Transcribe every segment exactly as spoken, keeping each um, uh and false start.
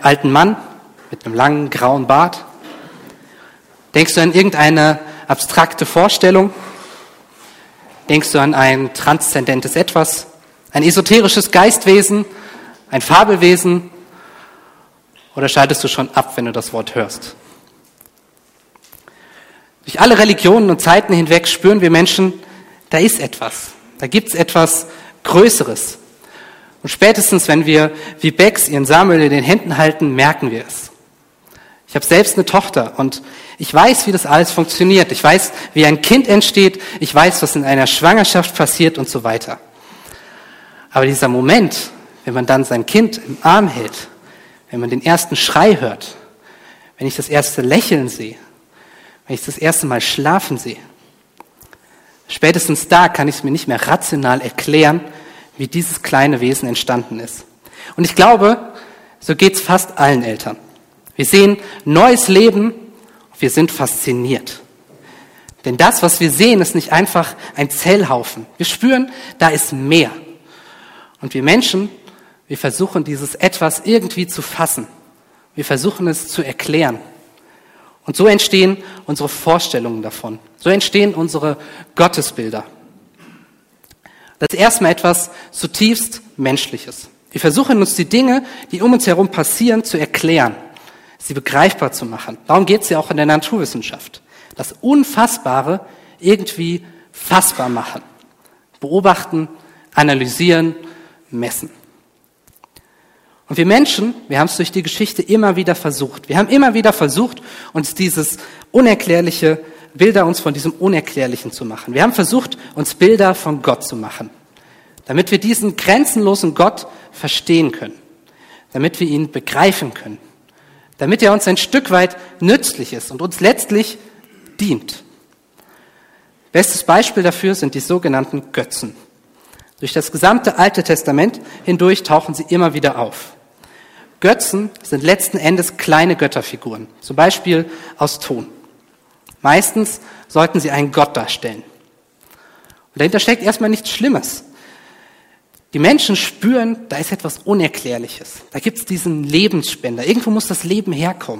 alten Mann mit einem langen grauen Bart? Denkst du an irgendeine abstrakte Vorstellung? Denkst du an ein transzendentes Etwas, ein esoterisches Geistwesen, ein Fabelwesen? Oder schaltest du schon ab, wenn du das Wort hörst? Durch alle Religionen und Zeiten hinweg spüren wir Menschen, da ist etwas, da gibt es etwas Größeres. Und spätestens, wenn wir wie Bex ihren Samuel in den Händen halten, merken wir es. Ich habe selbst eine Tochter und ich weiß, wie das alles funktioniert. Ich weiß, wie ein Kind entsteht. Ich weiß, was in einer Schwangerschaft passiert und so weiter. Aber dieser Moment, wenn man dann sein Kind im Arm hält, wenn man den ersten Schrei hört, wenn ich das erste Lächeln sehe, wenn ich das erste Mal schlafen sehe, spätestens da kann ich es mir nicht mehr rational erklären, wie dieses kleine Wesen entstanden ist. Und ich glaube, so geht es fast allen Eltern. Wir sehen neues Leben und wir sind fasziniert. Denn das, was wir sehen, ist nicht einfach ein Zellhaufen. Wir spüren, da ist mehr. Und wir Menschen, wir versuchen dieses Etwas irgendwie zu fassen. Wir versuchen es zu erklären. Und so entstehen unsere Vorstellungen davon. So entstehen unsere Gottesbilder. Das ist erstmal etwas zutiefst Menschliches. Wir versuchen uns die Dinge, die um uns herum passieren, zu erklären, sie begreifbar zu machen. Darum geht es ja auch in der Naturwissenschaft. Das Unfassbare irgendwie fassbar machen. Beobachten, analysieren, messen. Und wir Menschen, wir haben es durch die Geschichte immer wieder versucht. Wir haben immer wieder versucht, uns dieses Unerklärliche, Bilder uns von diesem Unerklärlichen zu machen. Wir haben versucht, uns Bilder von Gott zu machen, damit wir diesen grenzenlosen Gott verstehen können, damit wir ihn begreifen können, damit er uns ein Stück weit nützlich ist und uns letztlich dient. Bestes Beispiel dafür sind die sogenannten Götzen. Durch das gesamte Alte Testament hindurch tauchen sie immer wieder auf. Götzen sind letzten Endes kleine Götterfiguren, zum Beispiel aus Ton. Meistens sollten sie einen Gott darstellen. Und dahinter steckt erstmal nichts Schlimmes. Die Menschen spüren, da ist etwas Unerklärliches. Da gibt es diesen Lebensspender. Irgendwo muss das Leben herkommen.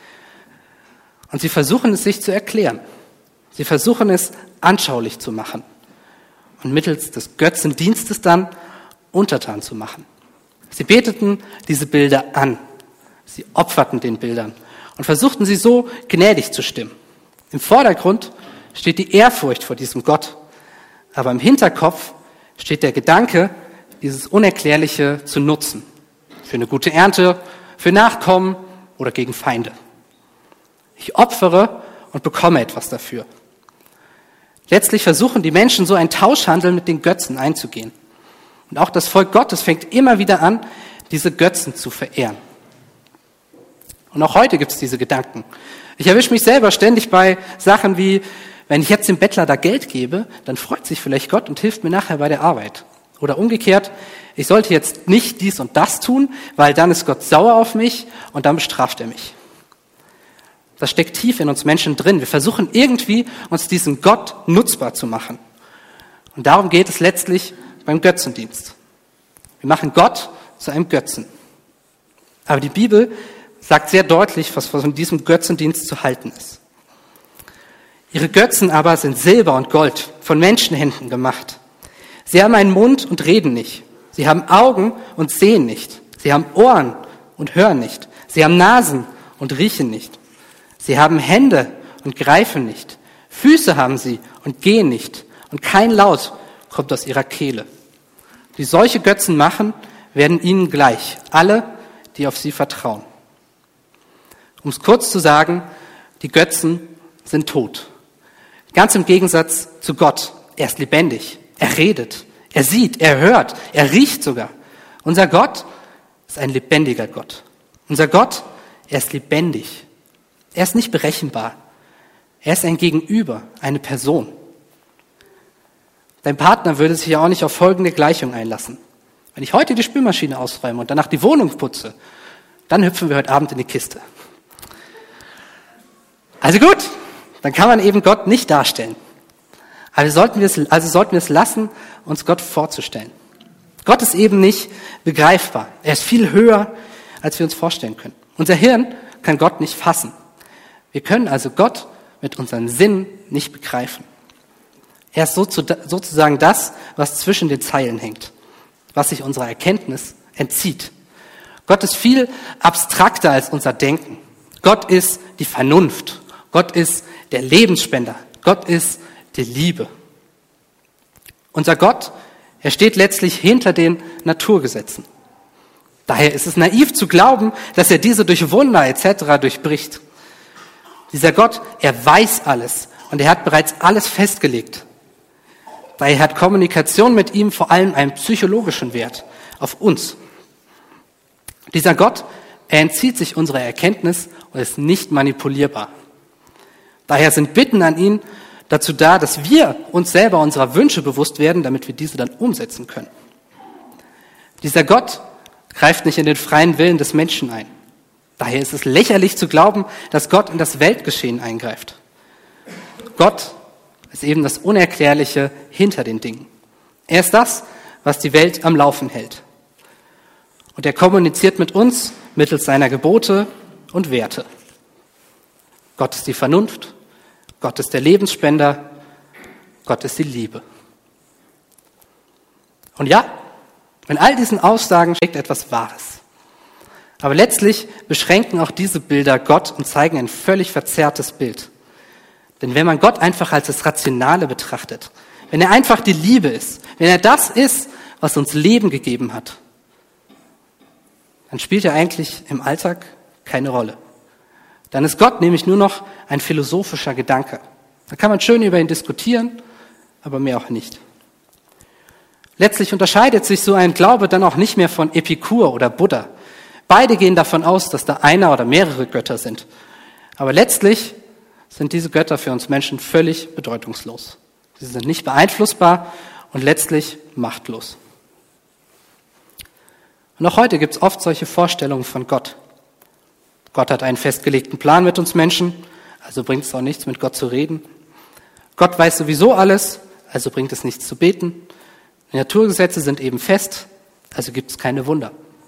Und sie versuchen es sich zu erklären. Sie versuchen es anschaulich zu machen. Und mittels des Götzendienstes dann untertan zu machen. Sie beteten diese Bilder an. Sie opferten den Bildern und versuchten sie so gnädig zu stimmen. Im Vordergrund steht die Ehrfurcht vor diesem Gott, aber im Hinterkopf steht der Gedanke, dieses Unerklärliche zu nutzen. Für eine gute Ernte, für Nachkommen oder gegen Feinde. Ich opfere und bekomme etwas dafür. Letztlich versuchen die Menschen so einen Tauschhandel mit den Götzen einzugehen. Und auch das Volk Gottes fängt immer wieder an, diese Götzen zu verehren. Und auch heute gibt es diese Gedanken. Ich erwische mich selber ständig bei Sachen wie, wenn ich jetzt dem Bettler da Geld gebe, dann freut sich vielleicht Gott und hilft mir nachher bei der Arbeit. Oder umgekehrt, ich sollte jetzt nicht dies und das tun, weil dann ist Gott sauer auf mich und dann bestraft er mich. Das steckt tief in uns Menschen drin. Wir versuchen irgendwie, uns diesen Gott nutzbar zu machen. Und darum geht es letztlich beim Götzendienst. Wir machen Gott zu einem Götzen. Aber die Bibel sagt sehr deutlich, was von diesem Götzendienst zu halten ist. Ihre Götzen aber sind Silber und Gold, von Menschenhänden gemacht. Sie haben einen Mund und reden nicht. Sie haben Augen und sehen nicht. Sie haben Ohren und hören nicht. Sie haben Nasen und riechen nicht. Sie haben Hände und greifen nicht. Füße haben sie und gehen nicht. Und kein Laut kommt aus ihrer Kehle. Die solche Götzen machen, werden ihnen gleich. Alle, die auf sie vertrauen. Um es kurz zu sagen, die Götzen sind tot. Ganz im Gegensatz zu Gott. Er ist lebendig. Er redet. Er sieht. Er hört. Er riecht sogar. Unser Gott ist ein lebendiger Gott. Unser Gott, er ist lebendig. Er ist nicht berechenbar. Er ist ein Gegenüber, eine Person. Dein Partner würde sich ja auch nicht auf folgende Gleichung einlassen. Wenn ich heute die Spülmaschine ausräume und danach die Wohnung putze, dann hüpfen wir heute Abend in die Kiste. Also gut, dann kann man eben Gott nicht darstellen. Also sollten wir es, also sollten wir es lassen, uns Gott vorzustellen. Gott ist eben nicht begreifbar. Er ist viel höher als wir uns vorstellen können. Unser Hirn kann Gott nicht fassen. Wir können also Gott mit unseren Sinnen nicht begreifen. Er ist sozusagen das, was zwischen den Zeilen hängt, was sich unserer Erkenntnis entzieht. Gott ist viel abstrakter als unser Denken. Gott ist die Vernunft. Gott ist der Lebensspender. Gott ist die Liebe. Unser Gott, er steht letztlich hinter den Naturgesetzen. Daher ist es naiv zu glauben, dass er diese durch Wunder et cetera durchbricht. Dieser Gott, er weiß alles und er hat bereits alles festgelegt. Daher hat Kommunikation mit ihm vor allem einen psychologischen Wert auf uns. Dieser Gott, er entzieht sich unserer Erkenntnis und ist nicht manipulierbar. Daher sind Bitten an ihn dazu da, dass wir uns selber unserer Wünsche bewusst werden, damit wir diese dann umsetzen können. Dieser Gott greift nicht in den freien Willen des Menschen ein. Daher ist es lächerlich zu glauben, dass Gott in das Weltgeschehen eingreift. Gott ist eben das Unerklärliche hinter den Dingen. Er ist das, was die Welt am Laufen hält. Und er kommuniziert mit uns mittels seiner Gebote und Werte. Gott ist die Vernunft, Gott ist der Lebensspender, Gott ist die Liebe. Und ja, in all diesen Aussagen steckt etwas Wahres. Aber letztlich beschränken auch diese Bilder Gott und zeigen ein völlig verzerrtes Bild. Denn wenn man Gott einfach als das Rationale betrachtet, wenn er einfach die Liebe ist, wenn er das ist, was uns Leben gegeben hat, dann spielt er eigentlich im Alltag keine Rolle. Dann ist Gott nämlich nur noch ein philosophischer Gedanke. Da kann man schön über ihn diskutieren, aber mehr auch nicht. Letztlich unterscheidet sich so ein Glaube dann auch nicht mehr von Epikur oder Buddha. Beide gehen davon aus, dass da einer oder mehrere Götter sind. Aber letztlich sind diese Götter für uns Menschen völlig bedeutungslos. Sie sind nicht beeinflussbar und letztlich machtlos. Und auch heute gibt es oft solche Vorstellungen von Gott. Gott hat einen festgelegten Plan mit uns Menschen, also bringt es auch nichts, mit Gott zu reden. Gott weiß sowieso alles, also bringt es nichts zu beten. Die Naturgesetze sind eben fest, also gibt es keine Wunder.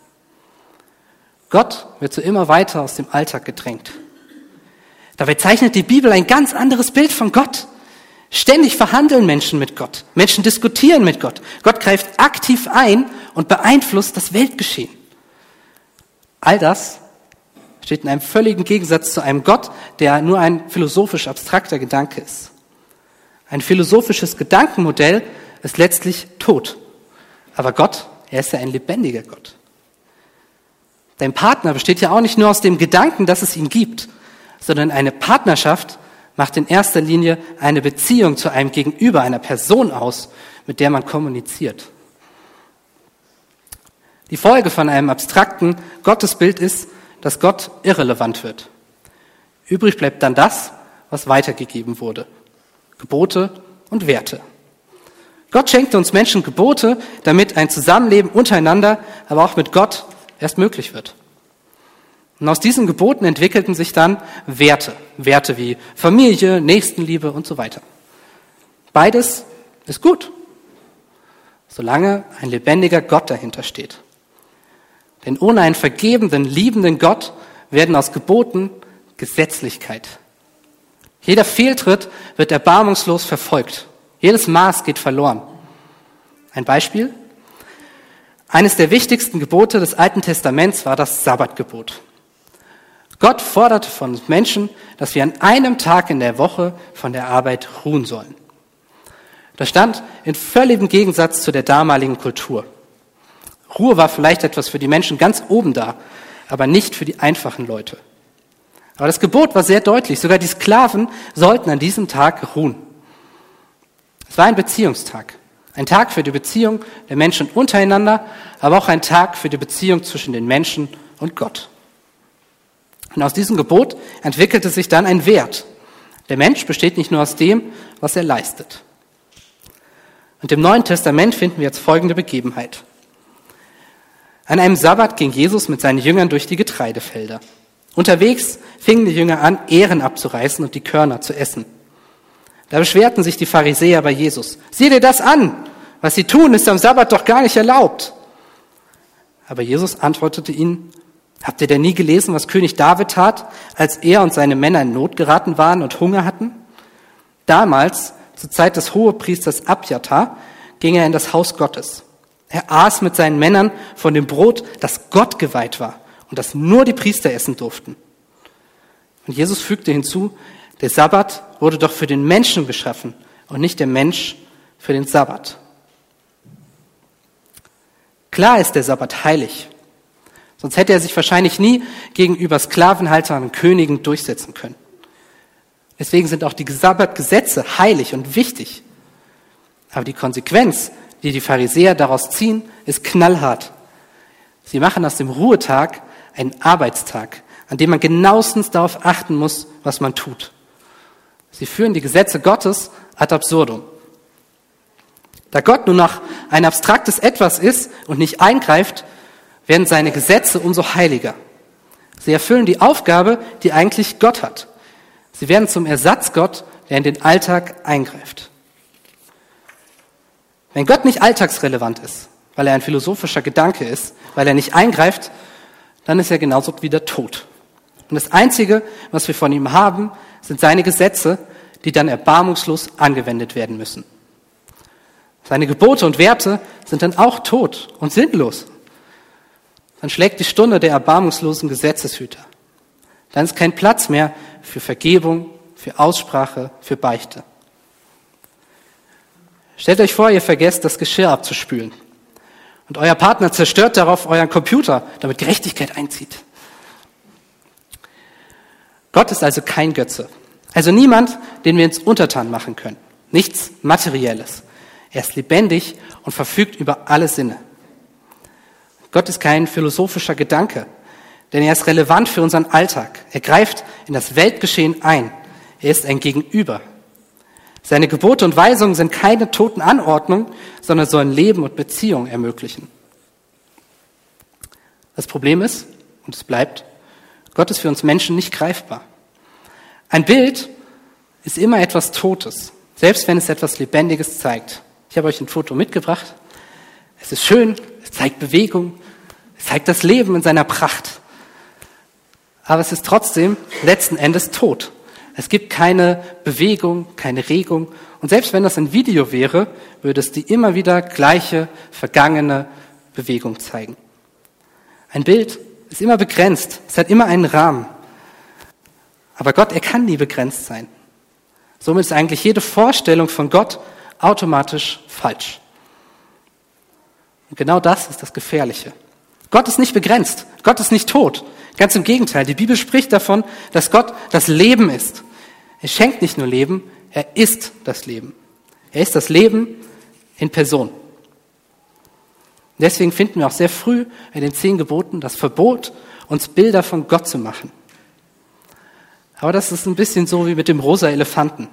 Gott wird so immer weiter aus dem Alltag gedrängt. Dabei zeichnet die Bibel ein ganz anderes Bild von Gott. Ständig verhandeln Menschen mit Gott. Menschen diskutieren mit Gott. Gott greift aktiv ein und beeinflusst das Weltgeschehen. All das steht in einem völligen Gegensatz zu einem Gott, der nur ein philosophisch abstrakter Gedanke ist. Ein philosophisches Gedankenmodell ist letztlich tot. Aber Gott, er ist ja ein lebendiger Gott. Dein Partner besteht ja auch nicht nur aus dem Gedanken, dass es ihn gibt, sondern eine Partnerschaft macht in erster Linie eine Beziehung zu einem Gegenüber, einer Person aus, mit der man kommuniziert. Die Folge von einem abstrakten Gottesbild ist, dass Gott irrelevant wird. Übrig bleibt dann das, was weitergegeben wurde. Gebote und Werte. Gott schenkte uns Menschen Gebote, damit ein Zusammenleben untereinander, aber auch mit Gott erst möglich wird. Und aus diesen Geboten entwickelten sich dann Werte. Werte wie Familie, Nächstenliebe und so weiter. Beides ist gut, solange ein lebendiger Gott dahinter steht. Denn ohne einen vergebenden, liebenden Gott werden aus Geboten Gesetzlichkeit. Jeder Fehltritt wird erbarmungslos verfolgt. Jedes Maß geht verloren. Ein Beispiel? Eines der wichtigsten Gebote des Alten Testaments war das Sabbatgebot. Gott forderte von uns Menschen, dass wir an einem Tag in der Woche von der Arbeit ruhen sollen. Das stand in völligem Gegensatz zu der damaligen Kultur. Ruhe war vielleicht etwas für die Menschen ganz oben da, aber nicht für die einfachen Leute. Aber das Gebot war sehr deutlich. Sogar die Sklaven sollten an diesem Tag ruhen. Es war ein Beziehungstag. Ein Tag für die Beziehung der Menschen untereinander, aber auch ein Tag für die Beziehung zwischen den Menschen und Gott. Und aus diesem Gebot entwickelte sich dann ein Wert. Der Mensch besteht nicht nur aus dem, was er leistet. Und im Neuen Testament finden wir jetzt folgende Begebenheit. An einem Sabbat ging Jesus mit seinen Jüngern durch die Getreidefelder. Unterwegs fingen die Jünger an, Ähren abzureißen und die Körner zu essen. Da beschwerten sich die Pharisäer bei Jesus. Sieh dir das an! Was sie tun, ist am Sabbat doch gar nicht erlaubt. Aber Jesus antwortete ihnen, Habt ihr denn nie gelesen, was König David tat, als er und seine Männer in Not geraten waren und Hunger hatten? Damals, zur Zeit des Hohepriesters Abjatar, ging er in das Haus Gottes. Er aß mit seinen Männern von dem Brot, das Gott geweiht war und das nur die Priester essen durften. Und Jesus fügte hinzu, der Sabbat wurde doch für den Menschen geschaffen und nicht der Mensch für den Sabbat. Klar ist der Sabbat heilig. Sonst hätte er sich wahrscheinlich nie gegenüber Sklavenhaltern und Königen durchsetzen können. Deswegen sind auch die Sabbatgesetze heilig und wichtig. Aber die Konsequenz, die die Pharisäer daraus ziehen, ist knallhart. Sie machen aus dem Ruhetag einen Arbeitstag, an dem man genauestens darauf achten muss, was man tut. Sie führen die Gesetze Gottes ad absurdum. Da Gott nur noch ein abstraktes Etwas ist und nicht eingreift, werden seine Gesetze umso heiliger. Sie erfüllen die Aufgabe, die eigentlich Gott hat. Sie werden zum Ersatzgott, der in den Alltag eingreift. Wenn Gott nicht alltagsrelevant ist, weil er ein philosophischer Gedanke ist, weil er nicht eingreift, dann ist er genauso wieder tot. Und das Einzige, was wir von ihm haben, sind seine Gesetze, die dann erbarmungslos angewendet werden müssen. Seine Gebote und Werte sind dann auch tot und sinnlos. Dann schlägt die Stunde der erbarmungslosen Gesetzeshüter. Dann ist kein Platz mehr für Vergebung, für Aussprache, für Beichte. Stellt euch vor, ihr vergesst, das Geschirr abzuspülen. Und euer Partner zerstört darauf euren Computer, damit Gerechtigkeit einzieht. Gott ist also kein Götze. Also niemand, den wir uns untertan machen können. Nichts Materielles. Er ist lebendig und verfügt über alle Sinne. Gott ist kein philosophischer Gedanke, denn er ist relevant für unseren Alltag. Er greift in das Weltgeschehen ein. Er ist ein Gegenüber. Seine Gebote und Weisungen sind keine toten Anordnungen, sondern sollen Leben und Beziehung ermöglichen. Das Problem ist, und es bleibt, Gott ist für uns Menschen nicht greifbar. Ein Bild ist immer etwas Totes, selbst wenn es etwas Lebendiges zeigt. Ich habe euch ein Foto mitgebracht. Es ist schön, es zeigt Bewegung, es zeigt das Leben in seiner Pracht. Aber es ist trotzdem letzten Endes tot. Es gibt keine Bewegung, keine Regung. Und selbst wenn das ein Video wäre, würde es die immer wieder gleiche, vergangene Bewegung zeigen. Ein Bild ist immer begrenzt, es hat immer einen Rahmen. Aber Gott, er kann nie begrenzt sein. Somit ist eigentlich jede Vorstellung von Gott automatisch falsch. Und genau das ist das Gefährliche. Gott ist nicht begrenzt, Gott ist nicht tot. Ganz im Gegenteil, die Bibel spricht davon, dass Gott das Leben ist. Er schenkt nicht nur Leben, er ist das Leben. Er ist das Leben in Person. Deswegen finden wir auch sehr früh in den zehn Geboten das Verbot, uns Bilder von Gott zu machen. Aber das ist ein bisschen so wie mit dem rosa Elefanten.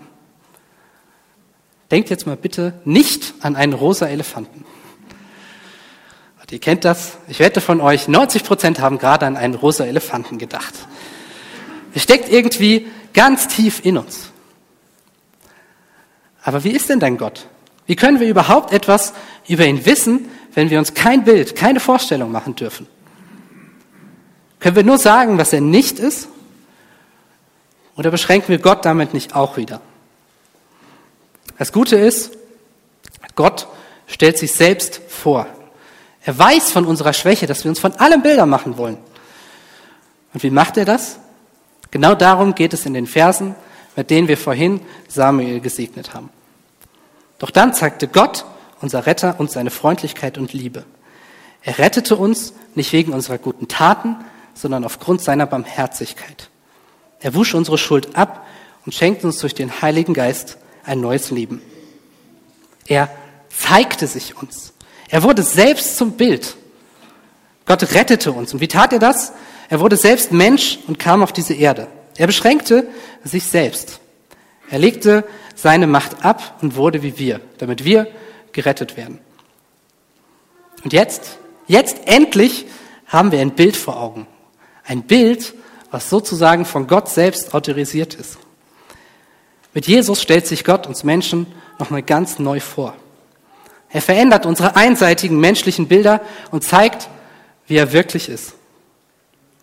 Denkt jetzt mal bitte nicht an einen rosa Elefanten. Und ihr kennt das. Ich wette von euch, neunzig Prozent haben gerade an einen rosa Elefanten gedacht. Er steckt irgendwie ganz tief in uns. Aber wie ist denn dein Gott? Wie können wir überhaupt etwas über ihn wissen, wenn wir uns kein Bild, keine Vorstellung machen dürfen? Können wir nur sagen, was er nicht ist? Oder beschränken wir Gott damit nicht auch wieder? Das Gute ist, Gott stellt sich selbst vor. Er weiß von unserer Schwäche, dass wir uns von allem Bilder machen wollen. Und wie macht er das? Genau darum geht es in den Versen, mit denen wir vorhin Samuel gesegnet haben. Doch dann zeigte Gott, unser Retter, uns seine Freundlichkeit und Liebe. Er rettete uns nicht wegen unserer guten Taten, sondern aufgrund seiner Barmherzigkeit. Er wusch unsere Schuld ab und schenkte uns durch den Heiligen Geist ein neues Leben. Er zeigte sich uns. Er wurde selbst zum Bild. Gott rettete uns. Und wie tat er das? Er wurde selbst Mensch und kam auf diese Erde. Er beschränkte sich selbst. Er legte seine Macht ab und wurde wie wir, damit wir gerettet werden. Und jetzt, jetzt endlich haben wir ein Bild vor Augen. Ein Bild, was sozusagen von Gott selbst autorisiert ist. Mit Jesus stellt sich Gott uns Menschen nochmal ganz neu vor. Er verändert unsere einseitigen menschlichen Bilder und zeigt, wie er wirklich ist.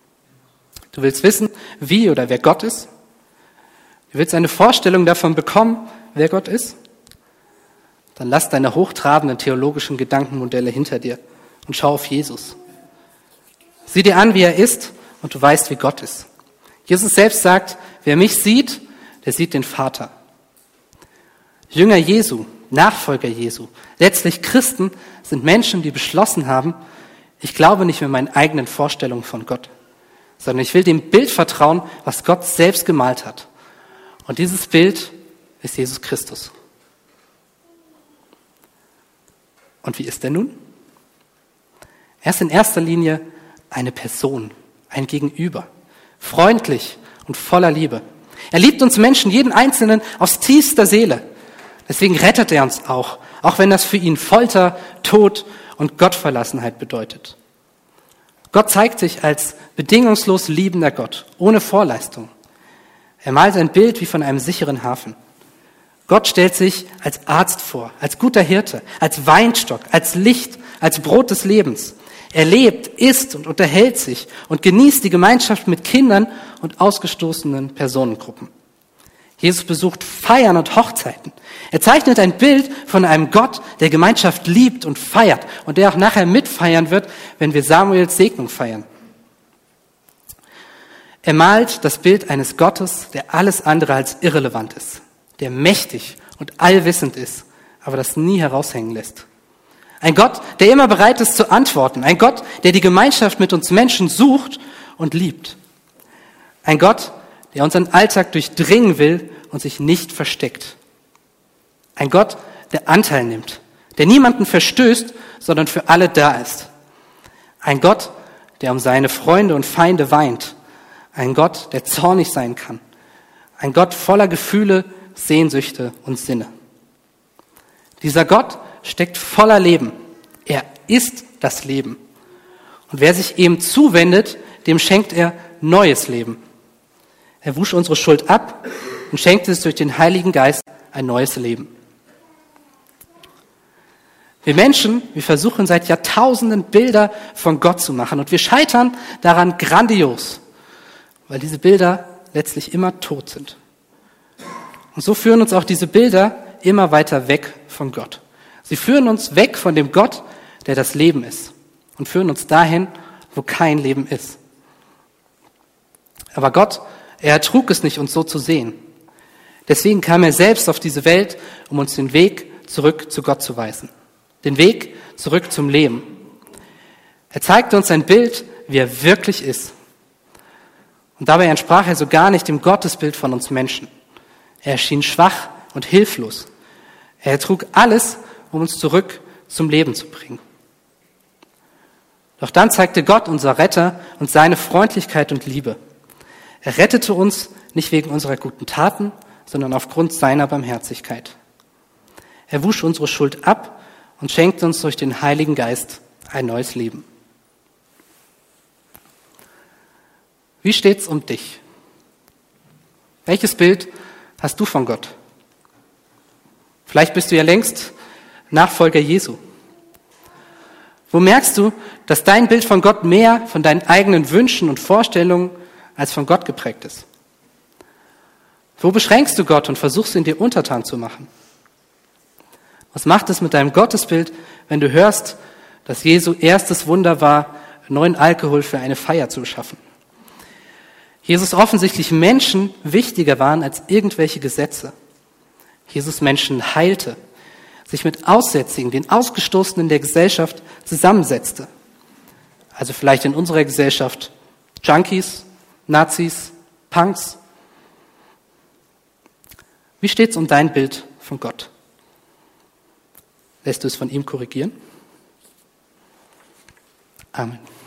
Du willst wissen, wie oder wer Gott ist? Du willst eine Vorstellung davon bekommen, wer Gott ist? Dann lass deine hochtrabenden theologischen Gedankenmodelle hinter dir und schau auf Jesus. Sieh dir an, wie er ist, und du weißt, wie Gott ist. Jesus selbst sagt, wer mich sieht, der sieht den Vater. Jünger Jesu, Nachfolger Jesu, letztlich Christen sind Menschen, die beschlossen haben, ich glaube nicht mehr meinen eigenen Vorstellungen von Gott, sondern ich will dem Bild vertrauen, was Gott selbst gemalt hat. Und dieses Bild ist Jesus Christus. Und wie ist er nun? Er ist in erster Linie eine Person, ein Gegenüber, freundlich und voller Liebe. Er liebt uns Menschen, jeden Einzelnen, aus tiefster Seele. Deswegen rettet er uns auch, auch wenn das für ihn Folter, Tod und Gottverlassenheit bedeutet. Gott zeigt sich als bedingungslos liebender Gott, ohne Vorleistung. Er malt ein Bild wie von einem sicheren Hafen. Gott stellt sich als Arzt vor, als guter Hirte, als Weinstock, als Licht, als Brot des Lebens. Er lebt, isst und unterhält sich und genießt die Gemeinschaft mit Kindern und ausgestoßenen Personengruppen. Jesus besucht Feiern und Hochzeiten. Er zeichnet ein Bild von einem Gott, der Gemeinschaft liebt und feiert und der auch nachher mitfeiern wird, wenn wir Samuels Segnung feiern. Er malt das Bild eines Gottes, der alles andere als irrelevant ist, der mächtig und allwissend ist, aber das nie heraushängen lässt. Ein Gott, der immer bereit ist zu antworten. Ein Gott, der die Gemeinschaft mit uns Menschen sucht und liebt. Ein Gott, der unseren Alltag durchdringen will und sich nicht versteckt. Ein Gott, der Anteil nimmt, der niemanden verstößt, sondern für alle da ist. Ein Gott, der um seine Freunde und Feinde weint. Ein Gott, der zornig sein kann. Ein Gott voller Gefühle, Sehnsüchte und Sinne. Dieser Gott steckt voller Leben. Er ist das Leben. Und wer sich ihm zuwendet, dem schenkt er neues Leben. Er wusch unsere Schuld ab und schenkt es durch den Heiligen Geist ein neues Leben. Wir Menschen, wir versuchen seit Jahrtausenden Bilder von Gott zu machen und wir scheitern daran grandios, weil diese Bilder letztlich immer tot sind. Und so führen uns auch diese Bilder immer weiter weg von Gott. Sie führen uns weg von dem Gott, der das Leben ist, und führen uns dahin, wo kein Leben ist. Aber Gott, er ertrug es nicht, uns so zu sehen. Deswegen kam er selbst auf diese Welt, um uns den Weg zurück zu Gott zu weisen. Den Weg zurück zum Leben. Er zeigte uns ein Bild, wie er wirklich ist. Und dabei entsprach er so gar nicht dem Gottesbild von uns Menschen. Er erschien schwach und hilflos. Er ertrug alles, um uns zurück zum Leben zu bringen. Doch dann zeigte Gott, unser Retter, uns seine Freundlichkeit und Liebe. Er rettete uns nicht wegen unserer guten Taten, sondern aufgrund seiner Barmherzigkeit. Er wusch unsere Schuld ab und schenkte uns durch den Heiligen Geist ein neues Leben. Wie steht's um dich? Welches Bild hast du von Gott? Vielleicht bist du ja längst Nachfolger Jesu. Wo merkst du, dass dein Bild von Gott mehr von deinen eigenen Wünschen und Vorstellungen als von Gott geprägt ist? Wo beschränkst du Gott und versuchst ihn dir untertan zu machen? Was macht es mit deinem Gottesbild, wenn du hörst, dass Jesu erstes Wunder war, neuen Alkohol für eine Feier zu schaffen? Jesus offensichtlich Menschen wichtiger waren als irgendwelche Gesetze. Jesus Menschen heilte, sich mit Aussätzigen, den Ausgestoßenen der Gesellschaft zusammensetzte. Also vielleicht in unserer Gesellschaft Junkies, Nazis, Punks. Wie steht's um dein Bild von Gott? Lässt du es von ihm korrigieren? Amen.